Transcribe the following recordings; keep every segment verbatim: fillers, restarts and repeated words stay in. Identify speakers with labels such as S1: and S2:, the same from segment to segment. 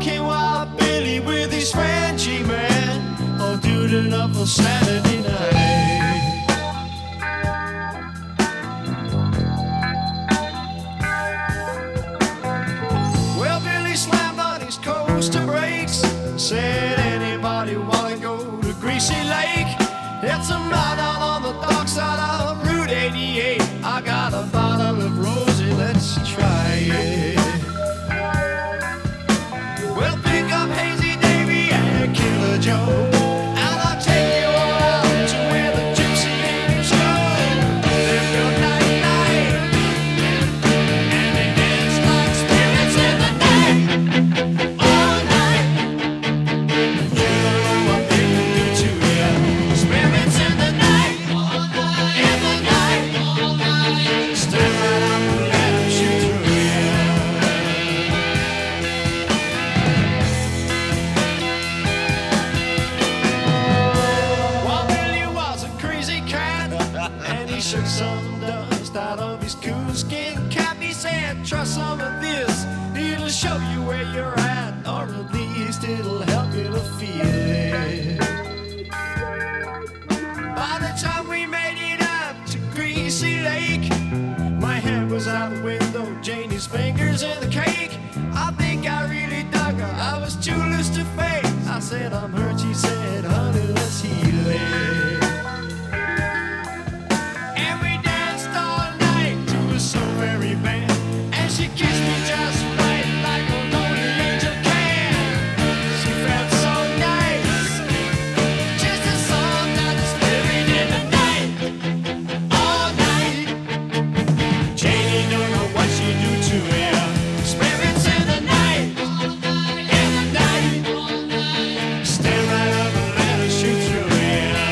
S1: walking Wild Billy with his friend G-Man, all doodling up on Saturday night. Well, Billy slammed on his coaster brakes, said, anybody wanna go to Greasy Lake? It's a mile down on the dark side of Route eighty-eight. I got a bottle of rosé, let's try it. We'll pick up Hazy Davy and Killer Joe, and I'll take you all out to where the gypsy angels go. They feel night night, and they dance like spirits in the night, all night. You don't know what they can do to you. Spirits in the night, in the night. Stand right up and let them shoot through you. Well, Billy was a crazy cat, and he shook some dust out of his coonskin cap. He said, try some of this, it'll show you where you're at, or at least it'll help you to feel it. By the time we made it up to Greasy Lake, my hand was out the window, Janie's fingers in the cake. I think I really dug her, I was too loose to fake. I said, I'm hurt, she said, honey, let's heal it. And we danced all night to a so very band, and she kissed me just right like a lonely angel can. She felt so nice, just a song that is living in the night, all night. Janie don't know what she do to you. Spirits in the night, in the night. Stand right up and let her shoot through you.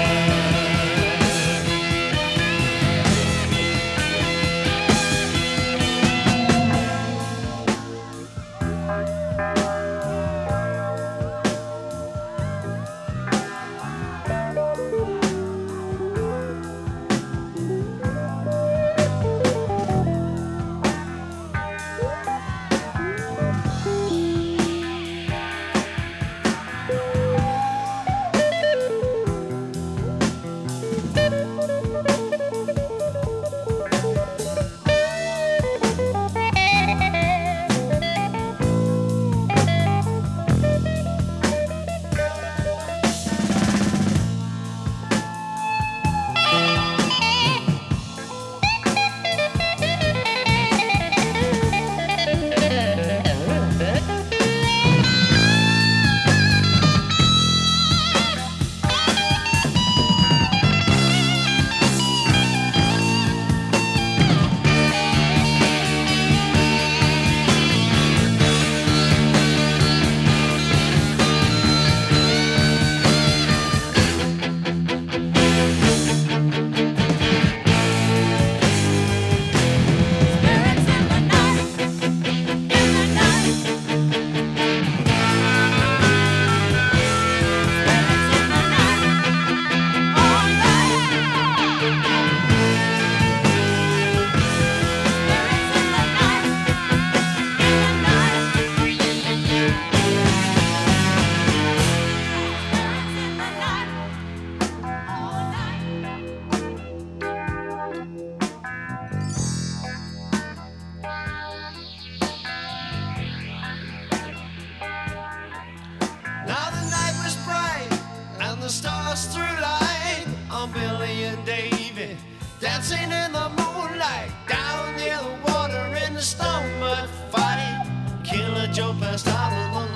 S1: Now the night was bright and the stars threw light on Billy and Davy, dancing in the moonlight down near the water in the stone mud fight. Killer Joe passed out on the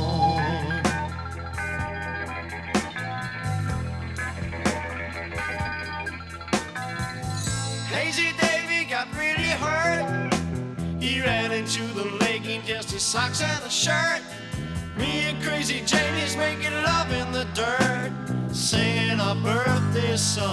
S1: lawn. Hazy Davy got really hurt. He ran into the lake in just his socks and a shirt. Me and Crazy Janie's making love in the dirt, singing our birthday song.